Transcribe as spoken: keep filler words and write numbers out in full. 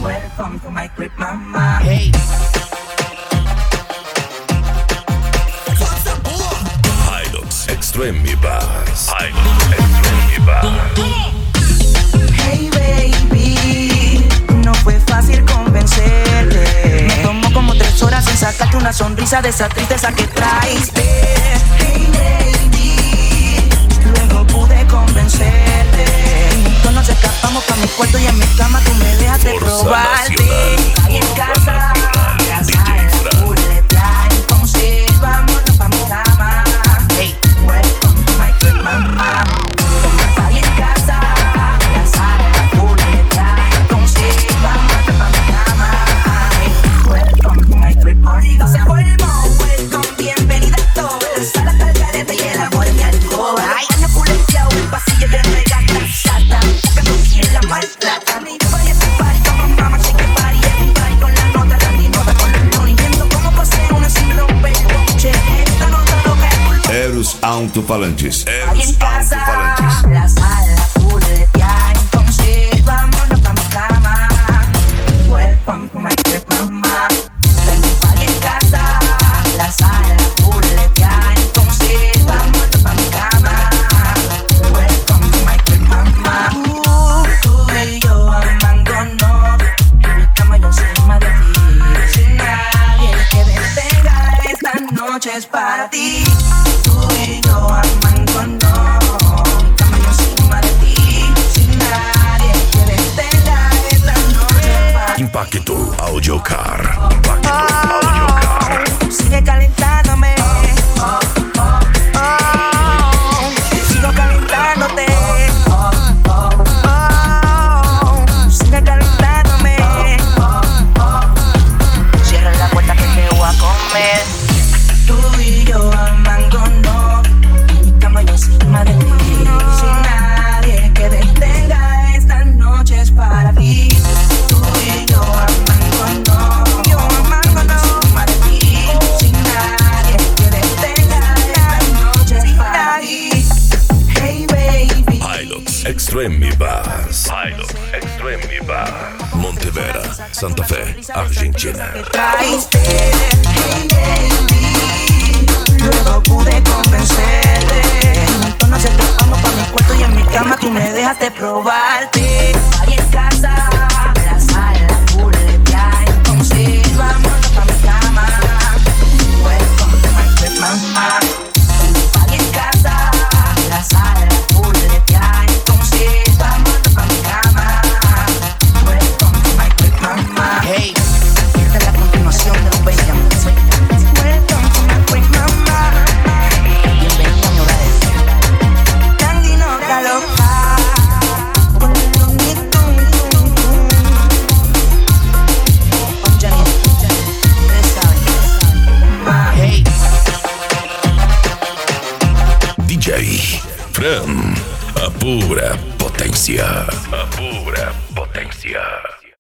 Welcome to my crib, mama. Hey. Hilux Extreme Bass. Hilux Extreme Bass. Hey baby, no fue fácil convencerte. Me tomó como tres horas en sacarte una sonrisa de esa tristeza que traiste. Hey baby, luego pude convencerte. Juntos nos escapamos pa' mi cuarto y en mi cama tú me dejas de Forza probarte. Nacional, Ahí en casa, la D J sala Fran. full de playa. Entonces vámonos pa' mi cama. Hey. Welcome to my crib, mama. Ahí en casa, la sala full de playa. Entonces vámonos pa' mi cama. Welcome to my crib, mama. Se formó, welcome, bienvenida a todos. La sala está al garete y el amor es mi alcoba. Ay. Año culeteado, el pasillo de regata chata. Que no tiene la maltrata. Ni vaya a tu party, como mamá, shake your body. Everybody con la nota, Randy nota con los lonis. Viendo cómo pasé una sin romper. Che, esta nota loca es culpa. Eros Alto-Falantes. Ahí Eros en casa, Alto-Falantes. la sala full de ya. Entonces vámonos pa' mi cama. Welcome to my crib, mama. Ahí en casa, la sala full de ya. Entonces vámonos pa' mi cama. Welcome to my crib, mama. Tú, tú y yo amándonos. En mi cama yo encima de ti. Sin nadie que detenga esta noche es para ti. Tú y yo amándonos. En mi cama yo encima de ti. Sin nadie que detenga esta noche es para ti. Impacto Audiocar. Impacto Audiocar. Sigue calentándome. Oh, oh, oh. Sigo calentándote. Oh, oh, oh. Sigue calentándome. Oh, oh. Cierra la puerta que te voy a comer. Tú y yo amándonos. En mi cama yo encima de ti. Sin nadie que detenga esta noche es para ti. Tú y yo amándonos. Yo amándonos. Encima de ti. Sin nadie que detenga esta noche es para ti. Hey baby. Hilux Extreme Bass. Hilux Extreme Bass. Montevera, Santa Fe, Argentina. Traiste, hey baby, luego pude convencerte. Juntos nos escapamos pa' mi cuarto y en mi cama tú me dejaste probarte. Ahí en casa, la sala full de playa. Entonces vámonos pa' mi cama. Welcome to my crib, mama. Ahí en casa, la sala full de playa. Entonces vámonos pa' mi cama. Welcome to my crib, mama. Hey. Esta es la continuación de los Benjamin. Welcome to my crib, mama. Bienvenido a mi hogar. Candy no está loca. Con el Looney Tunes. Oh, Johnny, ustedes saben. Ma. Hey. D J Fran. A pura potência. A pura potência.